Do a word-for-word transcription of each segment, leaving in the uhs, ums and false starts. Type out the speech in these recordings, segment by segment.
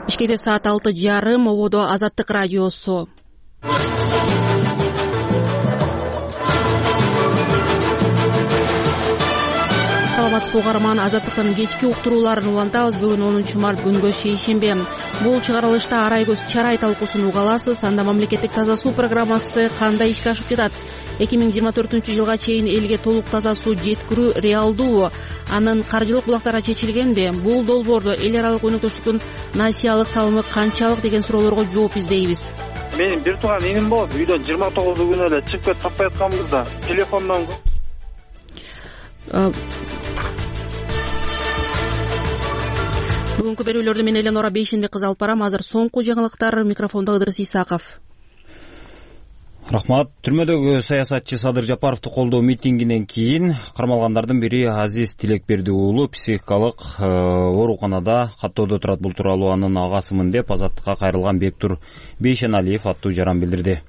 Бишкекте саат алты жарым, ободо Азаттык радиосу. Саламатсызбы угарман, Азаттыктын кечки уктурууларын улантабыз. Бүгүн онунчу март күнгө шейшембе. Бул чыгарылышта Арай көз чарай талкуусун уга аласыз. Анда мамлекеттик таза суу программасы кандай ишке ашып жатат? эки миң жыйырма төртүнчү жылга чейин элге толук таза суу жеткирүү реалдуубу? Анын каржылык булактары чечилгенби? Бул долбоордо эл аралык өнөктөштүктүн насиялык салымы канчалык деген суроолорго жооп издейбиз. Менин бир тууган иним болот. Үйдөн жыйырма тогузу күнү эле чыгып кетип таппай атканбызда телефондон Бүгүнкү берүүлөрдү мен Эленора Бейшенбек кызы алып барам. Азыр соңку жаңылыктар. Микрофондо Ыдырыс Исаков. Рахмат. Түрмөдөгү саясатчы Садыр Жапаровду колдоо митингинен кийин кармалгандардын бири Азиз Тилекберди уулу психикалык ооруканада каттоодо турат. Бул тууралуу анын агасымын деп Азаттыкка кайрылган Бектур Бейшеналиев аттуу жаран билдирди.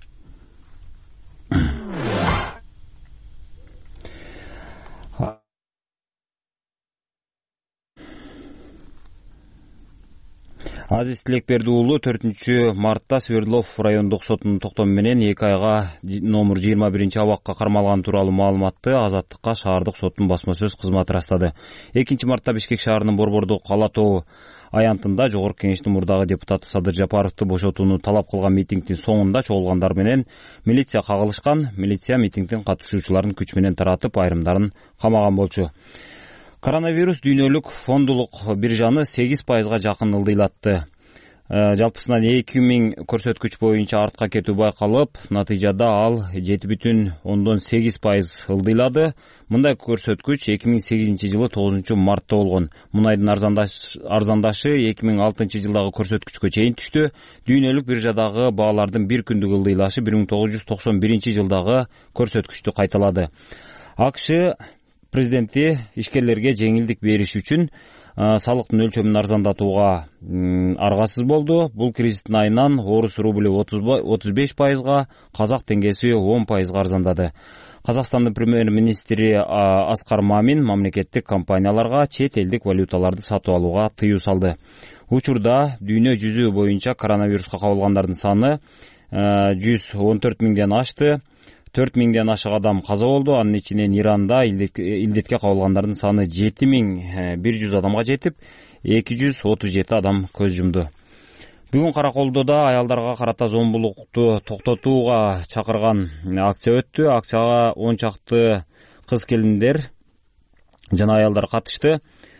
Азиз Тилекберди уулу төртүнчү мартта Свердлов райондук сотунун токтому менен эки айга номер жыйырма биринчи абакка кармалган тууралуу маалыматты Азаттыкка шаардык соттун басма сөз кызматы ырастады. экинчи мартта Бишкек шаарынын Борбордук Ала Тоо аянтында Жогорку Кеңештин мурдагы депутаты Садыр Жапаровду бошотууну талап кылган митингдин соңунда чогулгандар менен милиция кагылышкан. Милиция митингдин катышуучуларын күч менен таратып, айрымдарын камаган болчу. Коронавирус дүйнөлүк фондулук биржаны сегиз пайызга жакын ылдыйлатты. Жалпысынан эки миң көрсөткүч боюнча артка кетүү байкалып, натыйжада ал жети бүтүн ондон сегиз пайыз ылдыйлады. Мындай көрсөткүч эки миң сегизинчи жылы тогузунчу мартта болгон. Мунайдын арзандашы эки миң алтынчы жылдагы көрсөткүчкө чейин түштү. Дүйнөлүк биржадагы баалардын бир күндүк ылдыйлашы бир миң тогуз жүз токсон биринчи жылдагы көрсөткүчтү кайталады. АКШ президенти ишкерлерге жеңилдик бериш үчүн салыктын өлчөмүн арзандатууга аргасыз болду. Бул кризистин айынан орус рубль отуз беш пайызга, казак теңгеси он пайызга арзандады. Казакстандын премьер-министри Аскар Мамин мамлекеттик компанияларга чет элдик валюталарды сатып алууга тыюу салды. Учурда дүйнө жүзү боюнча коронавируска кабылгандардын саны жүз он төрт миңден ашты. төрт миңден ашык адам каза болду. Анын ичинен Иранда илдетке кабылгандардын саны жети миң бир жүз адамга жетип, эки жүз отуз жети адам көз жумду. Бүгүн Караколдода аялдарга карата зомбулукту токтотууга чакырган акция өттү. Акцияга он чакты кыз келиндер жана аялдар катышты.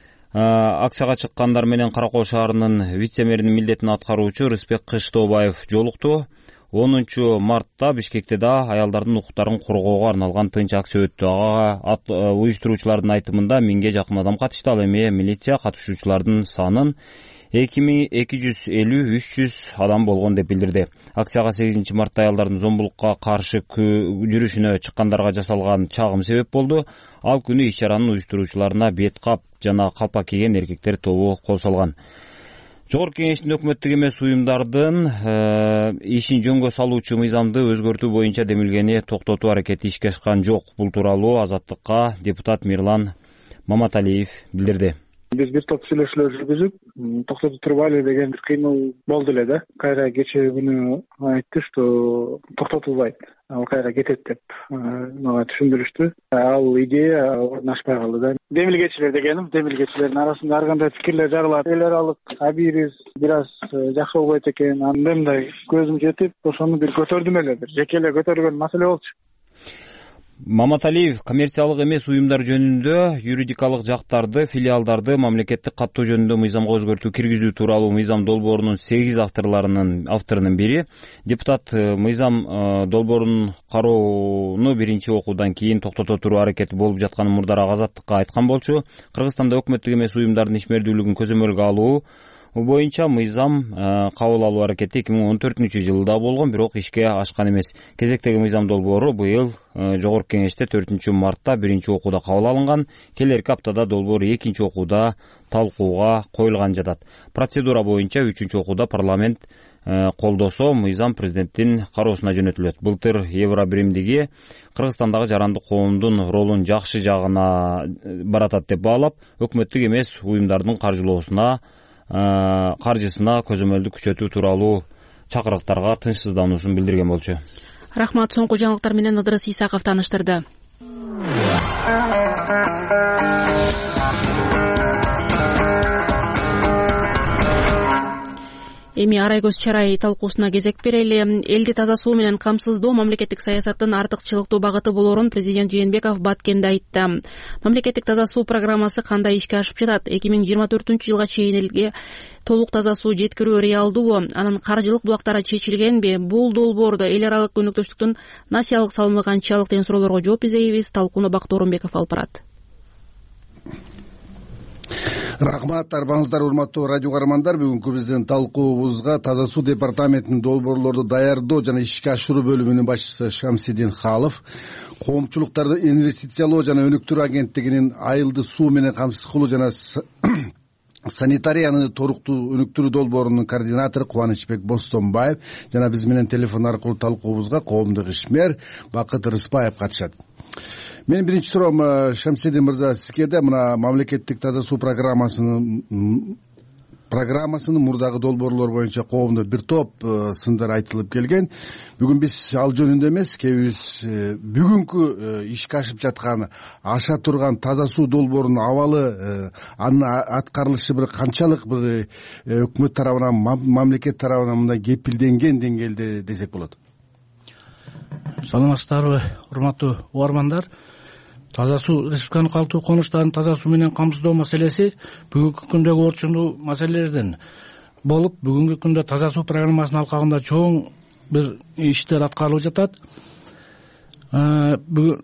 Акцияга чыккандар менен Каракол шаарынын вице-мэринин милдетин аткаруучу Рыспек Кыштообаев жолукту. онунчу мартта Бишкекте да аялдардын укуктарын коргоого арналган тынч акция өттү. Ага уюштуруучулардын айтымында миңге жакын адам катышты. Ал эми милиция катышуучулардын санын эки миң эки жүз элүү үч жүз адам болгон деп билдирди. Акцияга сегизинчи мартта аялдардын зомбулукка каршы жүрүшүнө чыккандарга жасалган чагым себеп болду. Ал күнү иш-чаранын уюштуруучуларына бет кап жана калпак кийген эркектер тобу кол салган. Жогорку Кеңештин өкмөттүк эмес уюмдардын ишин жөнгө салуучу мыйзамды өзгөртүү боюнча демилгени токтотуу аракети ишке ашкан жок. Бул тууралуу Азаттыкка депутат Мирлан Маматалиев билдирди. Биз бир топ сүйлөшүүлөр жүргүзүп, токтотуп турбайлы деген бир кыймыл болду эле да. Кайра кечээ күнү айтты, что токтотулбайт. Ал кайра кетет деп мага түшүндүрүштү. Ал идея орнашпай калды да. Демилгечилер дегеним, демилгечилердин арасында ар кандай пикирлер жаралат. Эл аралык абийириз бир аз жакшы болбойт экен. Анда мындай көзүм жетип, ошону бир көтөрдүм эле, бир жеке эле көтөргөн маселе болчу. Маматалиев коммерциялык эмес уюмдар жөнүндө юридикалык жактарды, филиалдарды мамлекеттик каттоо жөнүндө мыйзамга өзгөртүү киргизүү тууралуу мыйзам долбоорунун сегиз авторларынын авторунун бири. Депутат мыйзам долбоорун кароону биринчи окуудан кийин токтото туруу аракети болуп жатканын мурдараак Азаттыкка айткан болчу. Кыргызстанда өкмөттүк эмес уюмдардын ишмердүүлүгүн көзөмөлгө алуу боюнча мыйзам кабыл алуу аракети эки миң он төртүнчү жылда болгон, бирок ишке ашкан эмес. Кезектеги мыйзам долбоору быйыл Жогорку Кеңеште төртүнчү мартта биринчи окууда кабыл алынган. Келерки аптада долбоор экинчи окууда талкууга коюлган жатат. Процедура боюнча үчүнчү окууда парламент колдосо мыйзам президенттин кароосуна жөнөтүлөт. Былтыр евро биримдиги Кыргызстандагы жарандык коомдун ролун жакшы жагына баратат деп баалап, өкмөттүк эмес уюмдардын каржылоосуна каржысына көзөмөлдү күчөтүү тууралуу чакырыктарга тынчсыздануусун билдирген болчу. Рахмат. Соңку жаңылыктар менен Ыдырыс Исаков тааныштырды. Эми Арайкөз чарай талкуусуна кезек берели. Элди таза суу менен камсыздоо мамлекеттик саясаттын артыкчылыктуу багыты болорун президент Жээнбеков Баткенде айтты. Мамлекеттик таза суу программасы кандай ишке ашып жатат? эки миң жыйырма төртүнчү жылга чейин элге толук таза суу жеткирүү реалдуубу? Анын каржылык булактары чечилгенби? Бул долбоордо эл аралык өнөктөштүктүн насиялык салымы канчалык деген суроолорго жооп изейбиз. Талкууну Бакыт Орунбеков алып барат. Рахмат, арбаңыздар, урматтуу радио каармандар. Бүгүнкү биздин талкуубузга таза суу департаментинин долбоорлорду даярдоо жана ишке ашыруу бөлүмүнүн башчысы Шамсидин Халов, коомчулуктарды инвестициялоо жана өнүктүрүү агенттигинин айылды суу менен камсыз кылуу жана санитарияны торуктуу өнүктүрүү долбоорунун координатору Кубанычбек Бостонбаев жана биз менен телефон аркылуу талкуубузга коомдук ишмер Бакыт Рыспаев катышат. Менин биринчи суроом Шамсидин мырза сизге да мына мамлекеттик таза суу программасынын программасынын мурдагы долбоорлор боюнча коомдо бир топ сындар айтылып келген. Бүгүн биз ал жөнүндө эмес, кебиз бүгүнкү ишке ашып жаткан аша турган таза суу долбоорунун абалы, анын аткарылышы бир канчалык бир өкмөт тарабынан, мамлекет тарабынан мындай кепилденген деңгээлде десек болот. Саламатсыздарбы, урматтуу угармандар. Таза суу, республиканын калктуу конуштарын таза суу менен камсыздоо маселеси бүгүнкү күндөгү орчундуу маселелерден болуп, бүгүнкү күндө таза суу программасынын алкагында чоң бир иштер аткарылып жатат. Бүгүн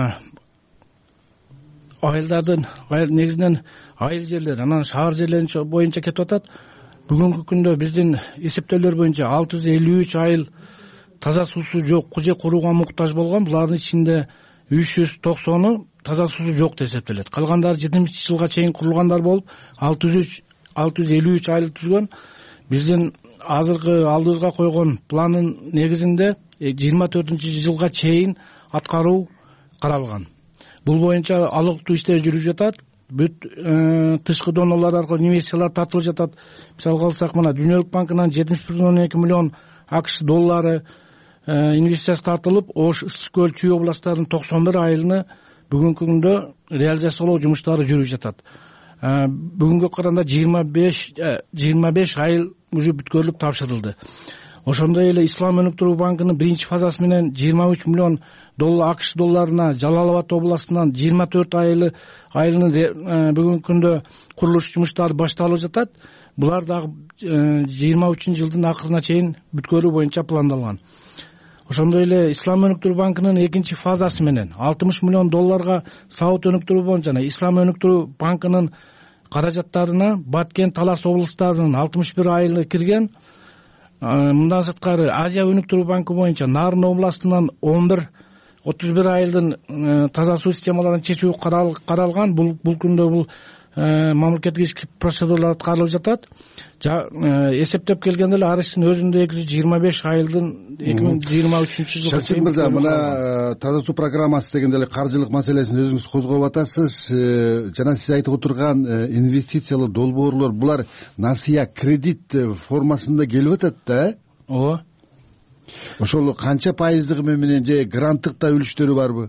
айылдардын негизинен айыл жерлер, анан шаар жерлери боюнча кетип атат. Бүгүнкү күндө биздин эсептөөлөр боюнча алты жүз элүү үч айыл таза суусу жок же курууга муктаж болгон. Булардын ичинде үч жүз токсону таза суусу жок деп эсептелет. Калгандары жетимишинчи жылга чейин курулгандар болуп, алты жүз элүү үч айыл түзгөн. Биздин азыркы алдыбызга койгон пландын негизинде жыйырма төртүнчү жылга чейин аткаруу каралган. Бул боюнча алыктуу иштер жүрүп жатат. Бүт тышкы донорлор аркылуу инвестициялар тартылып жатат. Мисалга алсак, мына Дүйнөлүк банкынан жетимиш бир бүтүн ондон эки миллион акш доллары инвестициясы тартылып, Ош, Ысык көл, Чүй областарынын токсон бир айылыны бүгүнкү күндө реализациялоо жумуштары жүрүп жатат. Бүгүнгө караганда жыйырма беш айыл уже бүткөрүлүп тапшырылды. Ошондой эле Ислам өнүктүрүү банкынын биринчи фазасы менен жыйырма үч миллион доллар акш долларына Жалал Абад областынан жыйырма төрт айылы айылынын бүгүнкү күндө курулуш жумуштары башталып жатат. Булар дагы жыйырма үчүнчү жылдын акырына чейин бүткөрүү боюнча пландалган. Ошондой эле Ислам өнүктүрүү банкынын экинчи фазасы менен алтымыш миллион долларга саут өнүктүрүү боюнча жана Ислам өнүктүрүү банкынын каражаттарына Баткен, Талас облустарынын алтымыш бир айылы кирген. Мындан сырткары Азия өнүктүрүү банкы боюнча Нарын областынан он бир отуз бир айылдын таза суу системаларын чечүү каралган. Бул күндө бул мамлекеттик процедуралар аткарылып жатат. Эсептеп келгенде эле арыштын өзүндө эки жүз жыйырма беш айылдын эки миң жыйырма үчүнчү жылга чейин мырза, мына таза суу программасы дегенде эле каржылык маселесин өзүңүз козгоп атасыз. Жана сиз айтып отурган инвестициялуу долбоорлор, булар насыя, кредит формасында келип атат да? Ооба. Ошол канча пайыздыгы менен же гранттык да үлүштөрү барбы?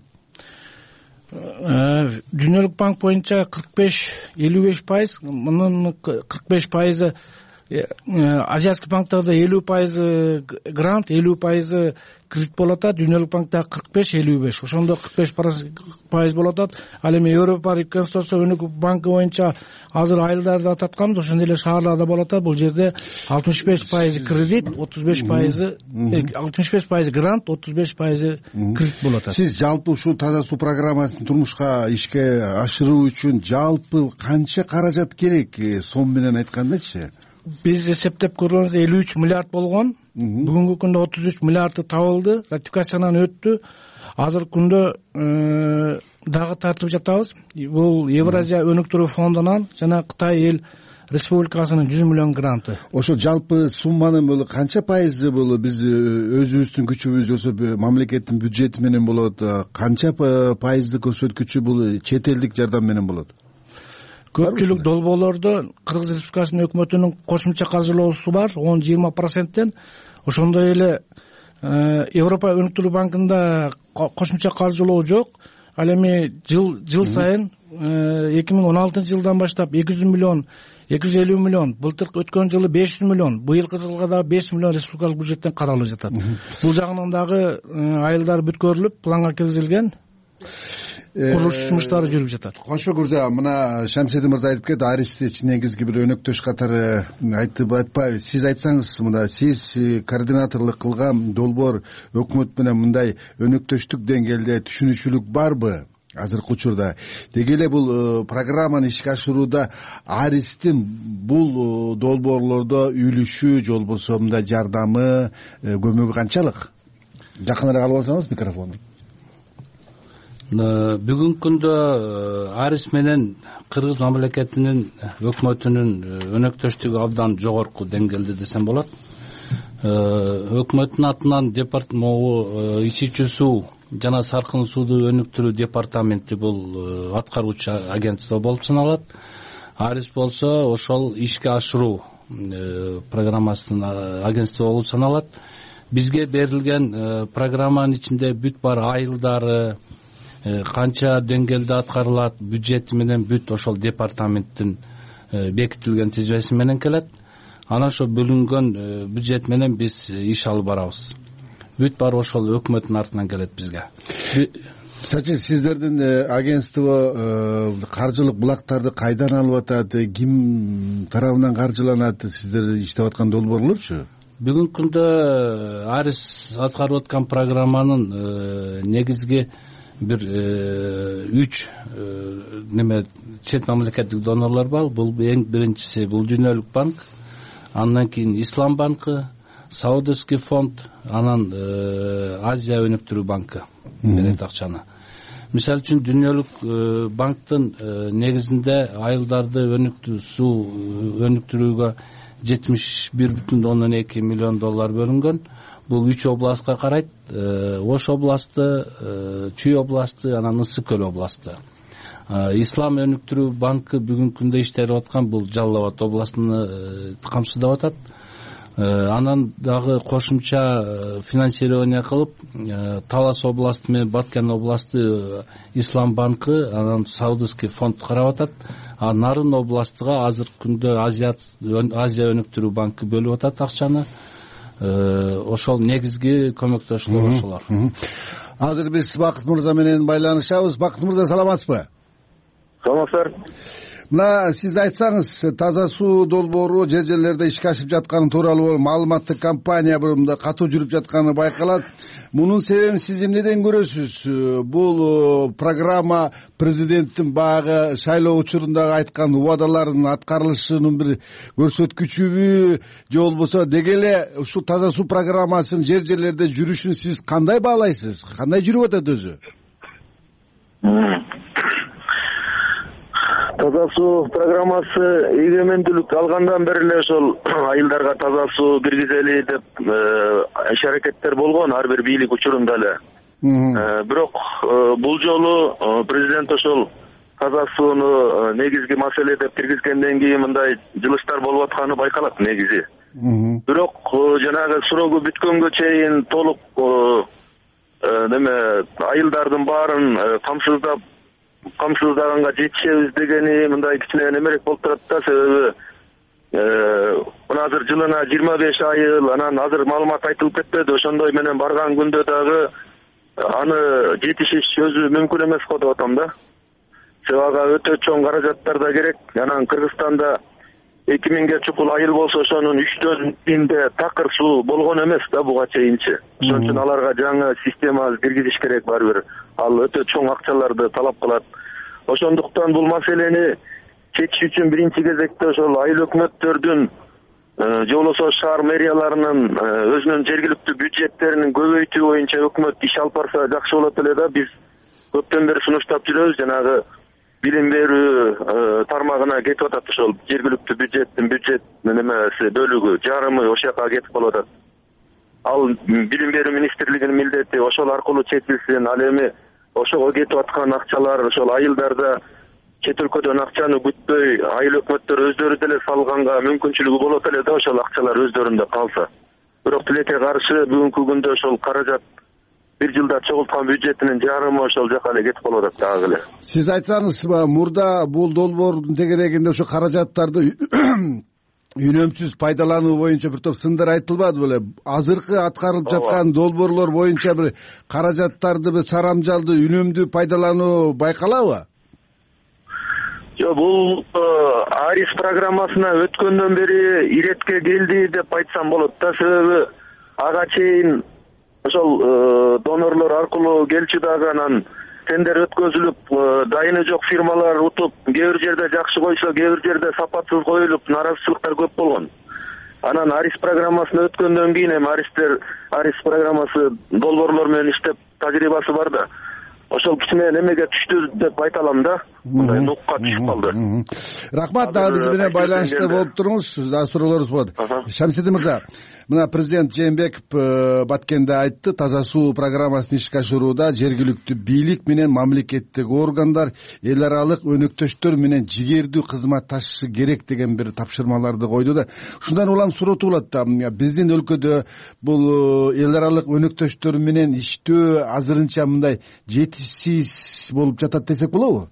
Дүйнөлүк банк боюнча кырк беш элүү беш пайыз, мунун кырк беш пайызы азиатский банктарда элүү пайызы грант, элүү пайызы кредит болот. Дүйнөлүк банкта кырк беш элүү беш, ошондо кырк беш пайыз болот. Ал эми Европа реконструкция өнүгүү банкы боюнча азыр айылдарда татканбыз, ошондой эле шаарларда болот. Бул жерде алтымыш беш пайызы кредит, отуз беш пайызы алтымыш беш пайызы грант, отуз беш пайызы кредит болот. Сиз жалпы ушул таза суу программасын турмушка ишке ашыруу үчүн жалпы канча каражат керек, сом менен айткандачы? Биз эсептеп көргөнбүздө элүү үч миллиард болгон. Бүгүнкү күндө отуз үч миллиард табылды, ратификациядан өттү. Азыр күндө дагы тартып жатабыз. Бул Евразия өнүктүрүү фондунан жана Кытай эл республикасынын жүз миллион гранты. Ошо жалпы сумманын бул канча пайызы бул биз өзүбүздүн күчүбүз же мамлекеттин бюджети менен болот? Канча пайыздык көрсөткүчү бул чет элдик жардам менен болот? көпчүлүк долбоорлордо Кыргыз Республикасынын өкмөтүнүн кошумча каржылоосу бар он жыйырма проценттен. Ошондой эле Европа өнүктүрүү банкында кошумча каржылоо жок. Ал эми жыл жыл сайын эки миң он алтынчы жылдан баштап эки жүз миллион эки жүз элүү миллион, былтыр өткөн жылы беш жүз миллион, быйылкы жылга дагы беш жүз миллион республикалык бюджеттен каралып жатат. Бул жагынан дагы айылдар бүткөрүлүп, планга киргизилген. Курулуш жумуштары жүрүп жатат. Кошбек мырза, мына Шамсидин мырза айтып кетти, Аристич негизги бир өнөктөш катары айтып атпайбы. Сиз айтсаңыз, мына сиз координаторлук кылган долбоор өкмөт менен мындай өнөктөштүк деңгээлде түшүнүчүлүк барбы азыркы учурда? Деги эле бул программаны ишке ашырууда Аристин бул долбоорлордо үлүшү же болбосо мындай жардамы, көмөгү канчалык? Жакыныраак алып алсаңыз микрофонду. Бүгүнкү күндө Арис менен Кыргыз мамлекетинин өкмөтүнүн өнөктөштүгү абдан жогорку деңгээлде десем болот. Өкмөттүн атынан департамент ичи чүй суу жана саркын сууду өнүктүрүү департаменти бул аткаруучу агентство болуп саналат. Арис болсо ошол ишке ашыруу программасынын агентство болуп саналат. Бизге берилген программанын ичинде бүт бар айылдары, канча деңгээлде аткарылат, бюджети менен бүт ошол департаменттин бекитилген тизмеси менен келет. Анан ошо бөлүнгөн бюджет менен биз иш алып барабыз. Бүт бар ошол өкмөттүн артынан келет бизге. Сачи, сиздердин агентство каржылык булактарды кайдан алып атат, ким тарабынан каржыланат, сиздер иштеп аткан долбоорлорчу? Бүгүнкү күндө Арис аткарып аткан программанын негизги бир үч неме чет мамлекеттик донорлор бар. Бул эң биринчиси бул Дүйнөлүк банк, андан кийин Ислам банкы, Саудовский фонд, анан Азия өнүктүрүү банкы берет акчаны. Мисалы үчүн Дүйнөлүк банктын негизинде айылдарды өнүктүү суу өнүктүрүүгө жетимиш бир бүтүн ондон эки миллион доллар бөлүнгөн. Бул үч областка карайт. Ош областы, Чүй областы, анан Ысык көл областы. Ислам өнүктүрүү банкы бүгүнкү күндө иштеп аткан бул Жалал Абад областын камсыздап атат. Анан дагы кошумча финансирование кылып, Талас областы менен Баткен областы Ислам банкы, анан Саудовский фонд карап атат. А Нарын областыга азыркы күндө Азия Азия өнүктүрүү банкы бөлүп атат акчаны. Ошол негизги көмөктөшүлөр ошолор. Азыр биз Бакыт мырза менен байланышабыз. Бакыт мырза, саламатсызбы? Саламатсыздар. Мына сиз айтсаңыз, таза суу долбоору жер жерлерде ишке ашып жатканы тууралуу маалыматтык кампания бирымда катуу жүрүп жатканы байкалат. Мунун себебин сиз эмнеден көрөсүз? Бул программа президенттин баягы шайлоо учурундагы айткан убадаларынын аткарылышынын бир көрсөткүчүбү, же болбосо деги эле ушул таза суу программасынын жер жерлерде жүрүшүн сиз кандай баалайсыз? Кандай жүрүп атат өзү? Таза суу программасы эгемендүүлүк алгандан бери эле ошол айылдарга таза суу киргизели деп иш аракеттер болгон ар бир бийлик учурунда эле. Бирок бул жолу президент ошол таза сууну негизги маселе деп киргизгенден кийин мындай жылыштар болуп атканы байкалат негизи. Бирок жанагы срогу бүткөнгө чейин толук неме айылдардын баарын камсыздап камсыздаганга жетишебиз дегени мындай кичине немерээк болуп турат да. Себеби мына азыр жылына жыйырма беш айыл, анан азыр маалымат айтылып кетпеди. Ошондой менен барган күндө дагы аны жетишиш өзү мүмкүн эмес го деп атам да. Себеби ага өтө чоң каражаттар да керек. Анан Кыргызстанда эки миңге чукул айыл болсо ошонун үчтөн биринде такыр суу болгон эмес да буга чейинчи. Ошон үчүн аларга жаңы система киргизиш керек барбыр. Ал өтө чоң акчаларды талап кылат. Ошондуктан бул маселени чечиш үчүн биринчи кезекте ошол айыл өкмөттөрдүн же болбосо шаар мэрияларынын өзүнүн жергиликтүү бюджеттерин көбөйтүү боюнча өкмөт иш алып барса жакшы болот эле да. Биз көптөн бери сунуштап жүрөбүз, жанагы билим берүү тармагына кетип атат ошол жергиликтүү бюджеттин бюджет немеси бөлүгү жарымы ошол жака кетип калып атат. Ал билим берүү министрлигинин милдети ошол аркылуу чечилсин. Ал эми ошого кетип аткан акчалар ошол айылдарда чет өлкөдөн акчаны күтпөй айыл өкмөттөр өздөрү деле салганга мүмкүнчүлүгү болот эле да, ошол акчалар өздөрүндө калса. Бирок тилекке каршы бүгүнкү күндө ошол каражат бир жылда чогулткан бюджетинин жарымы ошол жака эле кетип калып атат дагы эле. Сиз айтсаңыз, мурда бул долбоордун тегерегинде ошо каражаттарды үнөмсүз пайдалануу боюнча бир топ сындар айтылбады беле? Азыркы аткарылып жаткан долбоорлор боюнча бир каражаттарды бир сарамжалдуу, үнөмдүү пайдалануу байкалабы? Жок, бул Арис программасына өткөндөн бери иретке келди деп айтсам болот да. Себеби ага чейин ошол донорлор аркылуу келчү дагы, анан тендер өткөзүлүп, дайыны жок фирмалар утуп, кээ бир жерде жакшы койсо, кээ бир жерде сапатсыз коюлуп, наразычылыктар көп болгон. Анан Арис программасына өткөндөн кийин эми Аристер Арис программасы долбоорлор менен иштеп тажрыйбасы бар да. Ошол кичине немеге түштү деп айта алам да. Мындай нукка түшүп калды. Рахмат, дагы биз менен байланышта болуп туруңуз. Дагы суроолорубуз болот. Шамсидин мырза, мына президент Жээнбеков Баткенде айтты, таза суу программасын ишке ашырууда жергиликтүү бийлик менен мамлекеттик органдар эл аралык өнөктөштөр менен жигердүү кызматташышы керек деген бир тапшырмаларды койду да. Ушундан улам суроо туулат да, биздин өлкөдө бул эл аралык өнөктөштөр менен иштөө азырынча мындай жетишсиз болуп жатат десек болобу?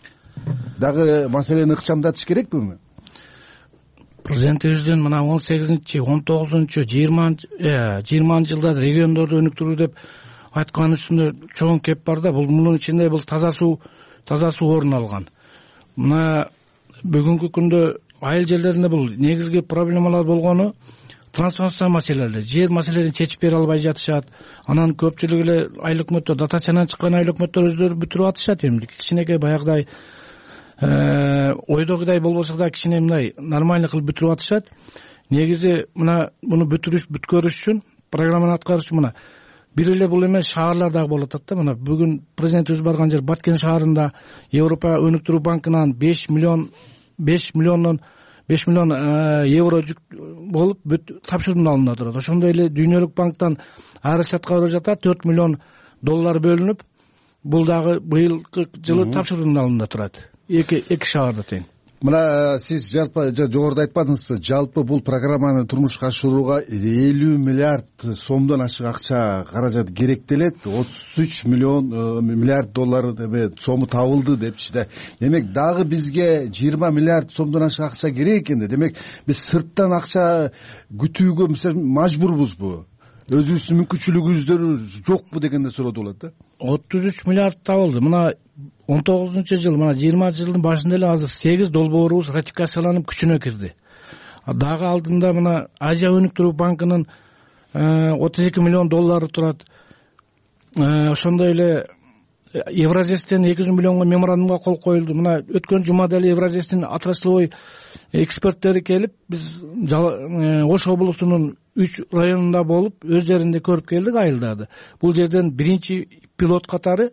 Дагы маселени ыкчамдатыш керекпи? Президентибиздин мына он сегизинчи, он тогузунчу, жыйырманчы жылда региондорду өнүктүрүү деп айткан үстүндө чоң кеп бар да. Бул мунун ичинде бул таза суу, таза суу орун алган. Мына бүгүнкү күндө айыл жерлеринде бул негизги проблемалар болгону трансформация маселелери, жер маселелерин чечип бере албай жатышат. Анан көпчүлүгү эле айыл өкмөттөр, дотациядан чыккан айыл өкмөттөр өздөрү бүтүрүп атышат. Эми кичинекей баягыдай ойдогудай болбосо да кичине мындай нормальный кылып бүтүрүп атышат. Негизи мына буну бүтүрүш бүткөрүш үчүн, программаны аткарыш үчүн мына бир эле бул эмес шаарлар дагы болуп атат да. Мына бүгүн президентибиз барган жер Баткен шаарында Европа өнүктүрүү банкынан беш миллион беш миллиондон беш миллион евро жүк болуп тапшырма алынып турат. Ошондой эле Дүйнөлүк банктан Арисатка барып жатат, төрт миллион доллар бөлүнүп, бул дагы быйылкы жылы тапшырма алынып турат. Эки эки шаарда тең. Мына сиз жалпы жогоруда айтпадыңызбы, жалпы бул программаны турмушка ашырууга элүү миллиард сомдон ашык акча каражат керектелет. отуз үч миллион миллиард доллар сому табылды депчи да. Демек дагы бизге жыйырма миллиард сомдон ашык акча керек экен да. Демек биз сырттан акча күтүүгө мажбурбузбу? Өзүбүздүн мүмкүнчүлүгүбүздөр жокпу дегенде суроо болот да. отуз үч миллиард табылды. Мына он тогузунчу жыл, мына жыйырманчы жылдын башында эле азыр сегиз долбоорубуз ратификацияланып күчүнө кирди. Дагы алдында мына Азия өнүктүрүү банкынын отуз эки миллион доллары турат. Ошондой эле Евразестен эки жүз миллионго меморандумга кол коюлду. Мына өткөн жумада эле Евразестин отрасловой эксперттери келип, биз Ош облусунун үч районунда болуп, өз жеринде көрүп келдик айылдарды. Бул жерден биринчи пилот катары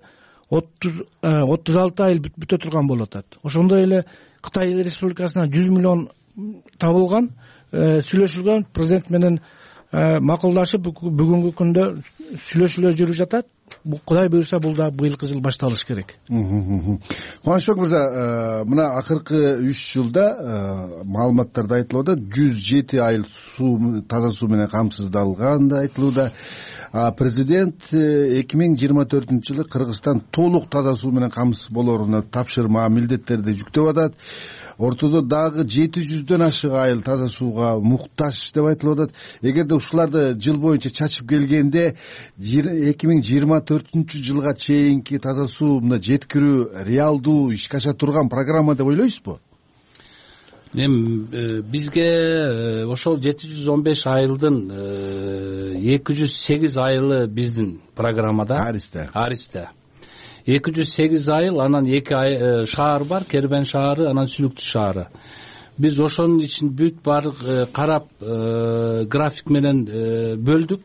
отуз алты айыл бүтө турган болуп атат. Ошондой эле Кытай Республикасынан жүз миллион табылган, сүйлөшүлгөн, президент менен макулдашып бүгүнкү күндө сүйлөшүүлөр жүрүп жатат. Кудай буйрса бул да быйылкы жыл башталыш керек. Кубанычбек мырза, мына акыркы үч жылда маалыматтарда айтылууда жүз жети айыл суу, таза суу менен камсыздалган да айтылууда. Президент эки миң жыйырма төртүнчү жылы Кыргызстан толук таза суу менен камсыз болоруна тапшырма, милдеттерди жүктөп атат. Ортодо дагы жети жүздөн ашык айыл таза сууга муктаж деп айтылып атат. Эгерде ушуларды жыл боюнча чачып келгенде эки миң жыйырма төртүнчү жылга чейинки таза суу мына жеткирүү реалдуу ишке аша турган программа деп ойлойсузбу? Эми бизге ошол жети жүз он беш айылдын эки жүз сегиз айылы биздин программада. Аристе. Аристе. эки жүз сегиз айыл, анан эки шаар бар, Кербен шаары, анан Сүлүктү шаары. Биз ошонун ичин бүт бар карап график менен бөлдүк.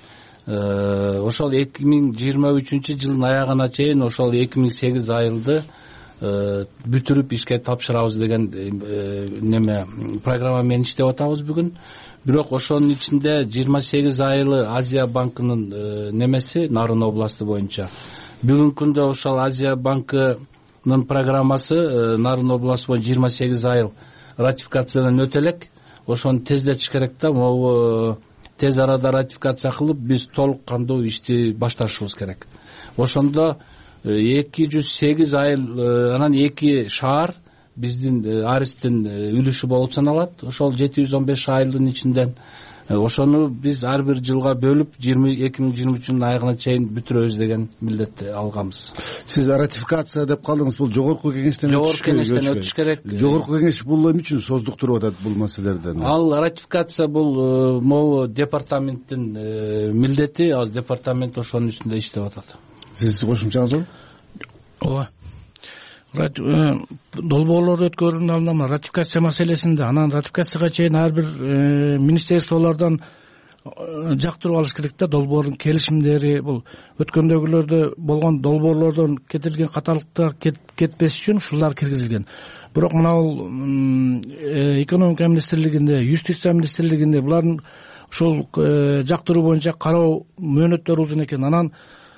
Ошол эки миң жыйырма үчүнчү жылдын аягына чейин ошол эки миң сегиз айылды бүтүрүп ишке тапшырабыз деген неме программа менен иштеп атабыз бүгүн. Бирок ошонун ичинде жыйырма сегиз айылы Азия банкынын немеси, Нарын областы боюнча. Бүгүнкү күндө ошол Азия банкы программасы Нарын областы боюнча жыйырма сегиз айыл ратификациядан өтө элек. Ошону тездетиш керек да. Могу тез арада ратификация кылып, биз толук кандуу ишти башташыбыз керек. Ошондо эки жүз сегиз айыл, анан эки шаар биздин Аристин үлүшү болуп саналат. Ошол жети жүз он беш айылдын ичинден ошону биз ар бир жылга бөлүп эки миң жыйырма үчүнүн айыгына чейин бүтүрөбүз деген милдетти алганбыз. Сиз ратификация деп калдыңыз, бул жогорку кеңештен өтүш керек. Жогорку кеңеш бул эмне үчүн создуктуруп атат бул маселелерден? Ал ратификация бул могу департаменттин милдети, ал департамент ошонун үстүндө иштеп атат. Сиз кошумчаңыз бар? Ооба. Долбоорлорду өткөрүүнүн алдында ратификация маселесинде, анан ратификацияга чейин ар бир министрликтардан жактырып алыш керек да. Долбоордун келишимдери, бул өткөндөгүлөрдө болгон долбоорлордон кетирилген каталыктар кетпеш үчүн ушулар киргизилген. Бирок мына бул экономика министрлигинде, юстиция министрлигинде булардын ушул жактыруу боюнча кароо мөөнөттөрү узун экен. Анан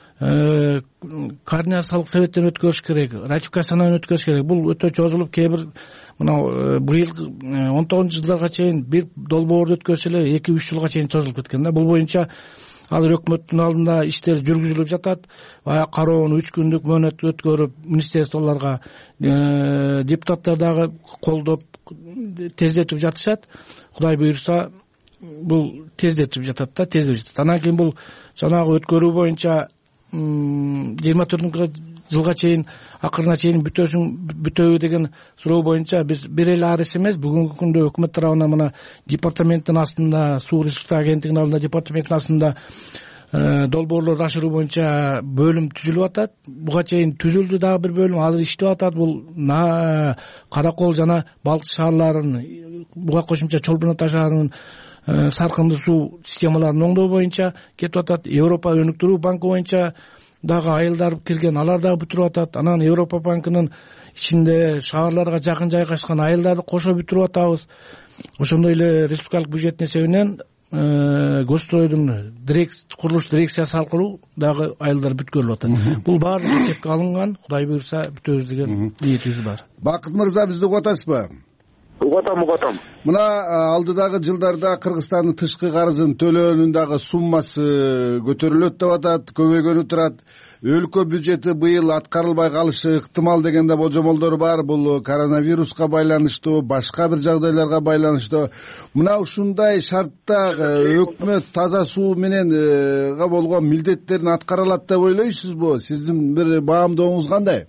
координациялык советтен өткөрүш керек, ратификациядан өткөрүш керек. Бул өтө чозулуп, кээ бир мына быйыл он тогузунчу жылдарга чейин бир долбоорду өткөрсө эле эки үч жылга чейин чозулуп кеткен да. Бул боюнча азыр өкмөттүн алдында иштер жүргүзүлүп жатат. Баягы кароону үч күндүк мөөнөт өткөрүп, министрликтарга депутаттар дагы колдоп тездетип жатышат. Кудай буйрса бул тездетип жатат да, тездетип жатат. Анан кийин бул жанагы өткөрүү боюнча жыйырма төртүнчү жылга чейин, акырына чейин бүтөсүң бүтөбү деген суроо боюнча биз бир эле арыз эмес, бүгүнкү күндө өкмөт тарабынан мына департаменттин астында, суу ресурстары агенттигинин алдында департаменттин астында долбоорлорду ашыруу боюнча бөлүм түзүлүп атат. Буга чейин түзүлдү дагы бир бөлүм, азыр иштеп атат. Бул Каракол жана Балкы шаарларынын, буга кошумча Чолбун Ата шаарынын саркынды суу системаларын оңдоо боюнча кетип атат. Европа өнүктүрүү банкы боюнча дагы айылдар кирген, алар дагы бүтүрүп атат. Анан Европа банкынын ичинде шаарларга жакын жайгашкан айылдарды кошо бүтүрүп атабыз. Ошондой эле республикалык бюджеттин эсебинен Гостройдун курулуш дирекциясы аркылуу дагы айылдар бүткөрүлүп атат. Бул баары эсепке алынган. Кудай буйрса бүтөбүз деген ниетибиз бар. Бакыт мырза, бизди угуп атасызбы? Угатам, угатам. Мына алдыдагы жылдарда Кыргызстандын тышкы карызын төлөөнүн дагы суммасы көтөрүлөт деп атат, көбөйгөнү турат. Өлкө бюджети быйыл аткарылбай калышы ыктымал деген да болжомолдор бар. Бул коронавируска байланыштуу, башка бир жагдайларга байланыштуу. Мына ушундай шартта өкмөт таза суу менен болгон милдеттерин аткара алат деп ойлойсузбу? Сиздин бир баамдооңуз кандай?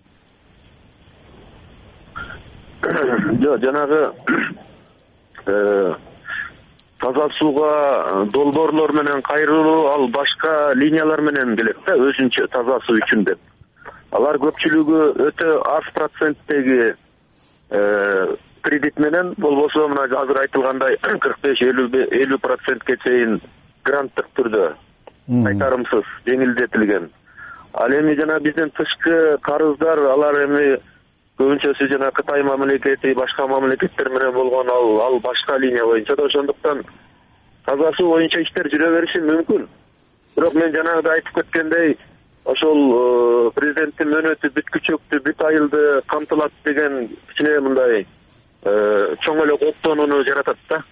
Жок, жанагы таза сууга долбоорлор менен кайрылуу, ал башка линиялар менен келет да, өзүнчө таза суу үчүн деп. Алар көпчүлүгү өтө аз проценттеги кредит менен, болбосо мына азыр айтылгандай кырк беш элүү процентке чейин гранттык түрдө кайтарымсыз жеңилдетилген. Ал эми жана биздин тышкы карыздар, алар эми көбүнчөсү жана Кытай мамлекети, башка мамлекеттер менен болгон ал ал башка линия боюнча да, ошондуктан таза суу боюнча иштер жүрө бериши мүмкүн. Бирок мен жанагыда айтып кеткендей, ошол президенттин мөөнөтү бүткүчөктү, бүт айылды камтылат деген кичине мындай чоң эле оптонууну жаратат да.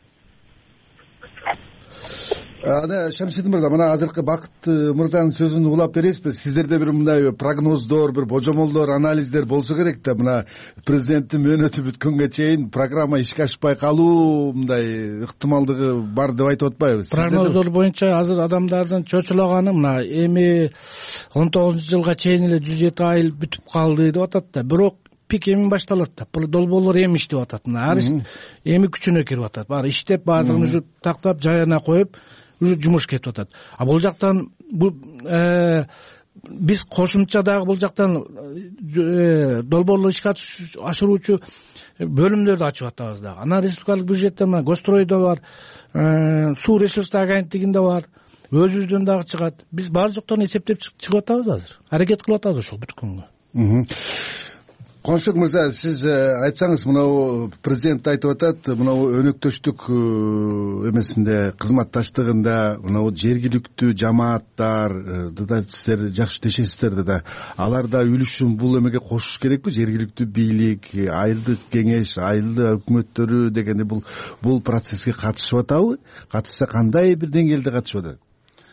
Ана Шамсидин мырза, мына азыркы Бакыт мырзанын сөзүн улап бересизби? Сиздерде бир мындай прогноздор, бир божомолдор, анализдер болсо керек да. Мына президенттин мөөнөтү бүткөнгө чейин программа ишке ашпай калуу мындай ыктымалдыгы бар деп айтып атпайбыз? Прогноздор боюнча азыр адамдардын чочулаганы мына эми он тогузунчу жылга чейин эле жүз жети айыл бүтүп калды деп атат да. Бирок пик эми башталат да. Бул долбоорлор эми иштеп атат. Мына Арист эми күчүнө кирип атат. Баары иштеп, баардыгын уже тактап, жайына коюп, уже жумуш кетип атат. А бул жактан бул биз кошумча дагы бул жактан долбоорлор ишке ашыруучу бөлүмдөрдү ачып атабыз дагы. Анан республикалык бюджеттен мына Гостройдо бар, суу ресурстары агенттигинде бар, өзүбүздөн дагы чыгат. Биз баары жоктон эсептеп чыгып атабыз азыр. Аракет кылып атабыз ошол бүткөнгө. Коншок мырза, сиз айтсаңыз, мынау президент айтып атат, мынау өнөктөштүк эмесинде, кызматташтыгында мынау жергиликтүү жамааттар да сиздер жакшы иштешесиздер да, алар да үлүшүн бул эмеге кошуш керекпи? Жергиликтүү бийлик, айылдык кеңеш, айылдык өкмөттөрү дегенде бул бул процесске катышып атабы? Катышса кандай бир деңгээлде катышып атат?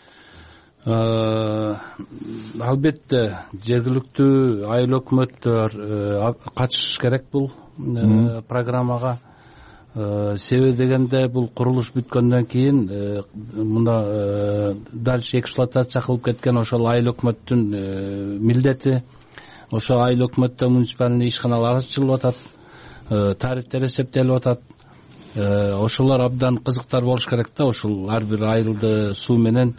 Албетте жергиликтүү айыл өкмөттөр катышыш керек бул программага. Себеби дегенде бул курулуш бүткөндөн кийин мында дальше эксплуатация кылып кеткен ошол айыл өкмөттүн милдети. Ошо айыл өкмөттө муниципальный ишканалар ачылып атат, тарифтер эсептелип атат. Ошолор абдан кызыктар болуш керек да, ошол ар бир айылды суу менен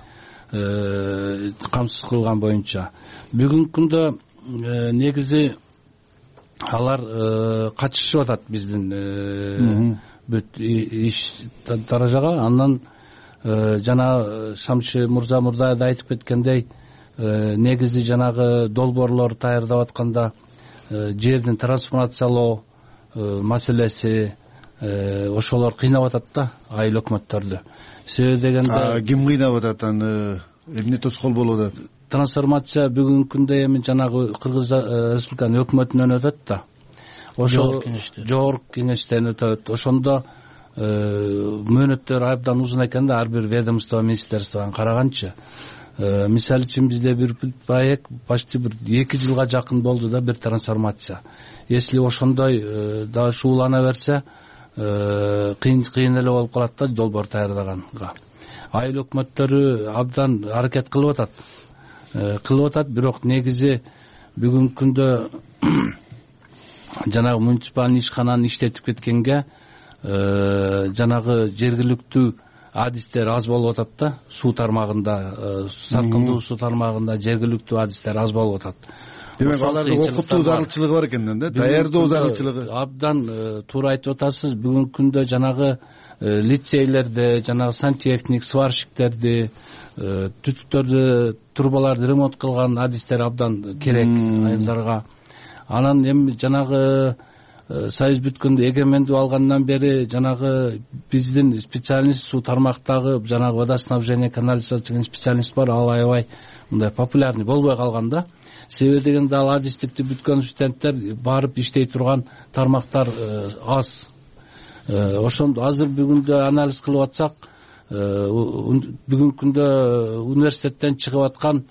камсыз кылган боюнча. Бүгүнкү күндө негизи алар катышып атат биздин бүт иш даражага. Андан жана Шамчы мырза мурда да айтып кеткендей, негизи жанагы долбоорлор даярдап атканда жердин трансформациялоо маселеси ошолор кыйнап атат да айыл өкмөттөрдү. Себеби дегенде ким кыйнап атат, аны эмне тоскоол болуп атат? Трансформация бүгүнкү күндө эми жанагы Кыргыз Республиканын өкмөтүнөн өтөт да. Ошол жогорку кеңештен өтөт. Ошондо мөөнөттөр абдан узун экен да, ар бир ведомство, министерстводан караганчы. Мисалы үчүн бизде бир проект почти бир эки жылга жакын болду да, бир трансформация. Если ошондой да шуулана берсе, кыйын кыйын эле болуп калат да долбоор даярдаганга. Айыл өкмөттөрү абдан аракет кылып атат. Кылып атат, бирок негизи бүгүнкү күндө жанагы муниципалдык ишкананы иштетип кеткенге жанагы жергиликтүү адистер аз болуп атат да, суу тармагында, саркындуу суу тармагында жергиликтүү адистер аз болуп атат. Демек алардын окутуу зарылчылыгы бар экен да, даярдоо зарылчылыгы. Абдан туура айтып атасыз. Бүгүнкү күндө жанагы лицейлерде, жанагы сантехник, сварщиктерди, түтүктөрдү, трубаларды ремонт кылган адистер абдан керек айылдарга. Анан эми жанагы союз бүткөндө эгемендүү алгандан бери жанагы биздин специалист суу тармактагы жанагы водоснабжение, канализация деген специалист бар, ал аябай мындай популярный болбой калган да. Себеби дегенде ал адистикти бүткөн студенттер барып иштей турган тармактар аз. Ошондо азыр бүгүндө анализ кылып атсак, бүгүнкү күндө университеттен чыгып аткан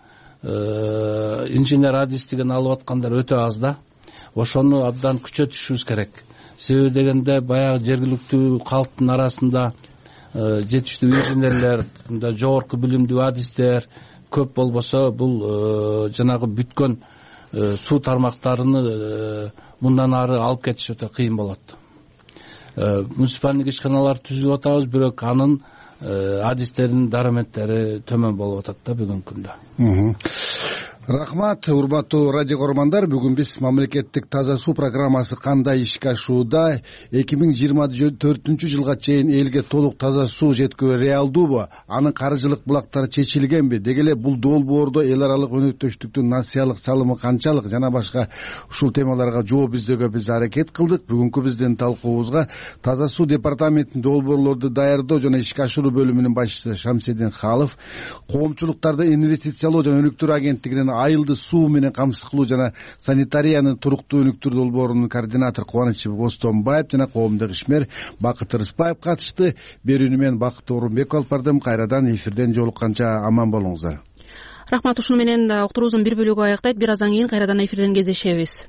инженер адистигин алып аткандар өтө аз да. Ошону абдан күчөтүшүбүз керек. Себеби дегенде баягы жергиликтүү калктын арасында жетиштүү инженерлер, жогорку билимдүү адистер көп болбосо, бул жанагы бүткөн суу тармактарыны мындан ары алып кетиш өтө кыйын болот. Муниципалдык ишканалар түзүп атабыз, бирок анын адистердин дараметтери төмөн болуп атат да бүгүнкү күндө. Рахмат, урматтуу радио көрөрмандар. Бүгүн биз мамлекеттик таза суу программасы кандай ишке ашууда, эки миң жыйырма төртүнчү жылга чейин элге толук таза суу жеткирүү реалдуубу, анын каржылык булактары чечилгенби, деги эле бул долбоордо эл аралык өнөктөштүктүн насыялык салымы канчалык жана башка ушул темаларга жооп издөөгө биз аракет кылдык. Бүгүнкү биздин талкуубузга таза суу департаментинин долбоорлорду даярдоо жана ишке ашыруу бөлүмүнүн башчысы Шамсидин Халов, коомчулуктарды инвестициялоо жана өнүктүрүү агенттигинин айылды суу менен камсыз кылуу жана санитариянын туруктуу өнүктүрүү долбоорунун координатору Кубанычбек Бостомбаев жана коомдук ишмер Бакыт Рыспаев катышты. Берүүнү мен Бакыт Орунбеков алып бардым. Кайрадан эфирден жолукканча аман болуңуздар. Рахмат. Ушуну менен уктуруубуздун бир бөлүгү аяктайт. Бир аздан кийин кайрадан эфирден кездешебиз.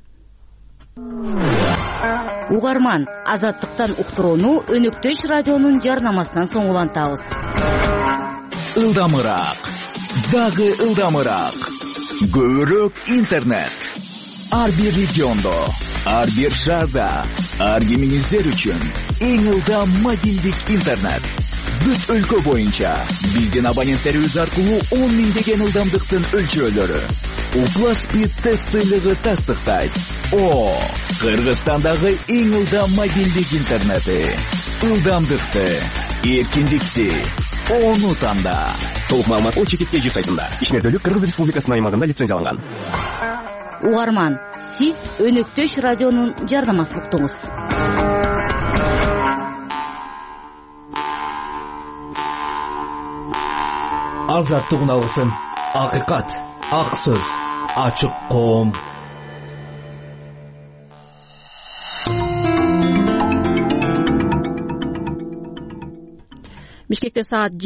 Угарман, Азаттыктан уктурууну Өнөктөш радионун жарнамасынан соң улантабыз. Ылдамыраак, дагы ылдамыраак. Көбүрөөк интернет. Ар бир региондо, ар бир шаарда, ар кимиңиздер үчүн эң ылдам мобилдик интернет. Бүт өлкө боюнча биздин абоненттерибиз аркылуу он миңдеген ылдамдыктын өлчөөлөрү. Уплас Speed тест сыйлыгы тастыктайт. О, Кыргызстандагы эң ылдам мобилдик интернети. Ылдамдыкты, эркиндикти он танда. Толук маалымат о чекит кей жи сайтында. Ишмердүүлүк Кыргыз Республикасынын аймагында лицензияланган. угарман, сиз Өнөктөш радионун жарнамасын уктуңуз. Азаттык алгысын, акыйкат, ак сөз, ачык коом. Бишкекте саат